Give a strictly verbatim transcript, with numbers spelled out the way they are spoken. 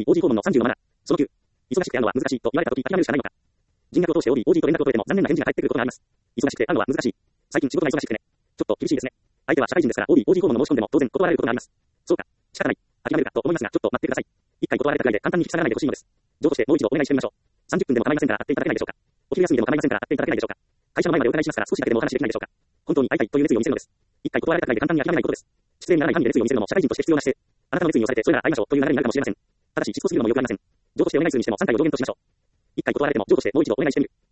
オージー 訪問のさんじゅうのマナー。そのきゅう。忙しくて会うのは難しいと言われたとき諦めるしかないのか。人脈を通して オージー、オージー と連絡を取れても残念な返事が返ってくることがあります。忙しくて会うのは難しい。最近仕事が忙しくてね。ちょっと厳しいですね。相手は社会人ですから オージー、オージー 訪問の申し込んでも当然断られることがあります。そうか。仕方ない。諦めるかと思いますが、ちょっと待ってください。一回断られたくらいで簡単に引き下がらないでほしいのです。上としてもう一度お願いしてみましょう。さんじゅっぷんでも構いませんから会っていただけないでしょうか。お昼休みでも構いませんから会っていただけないでしょうか。会社の前までお伺いしますから少しだけでもお話できないでしょうか。本当に会いたいという熱意を見せるのです。一回断られたくらいで簡単に諦めないことです。失礼にならない範囲で熱意を見せるのも社会人として必要な姿勢。あなたの熱意に押されてそれなら会いましょうという流れになるかもしれません。ただししつこすぎるのもよくありません。上としてお願いするにしてもさんかいを上限としましょう。一回断られても上としてもう一度お願いしてみる。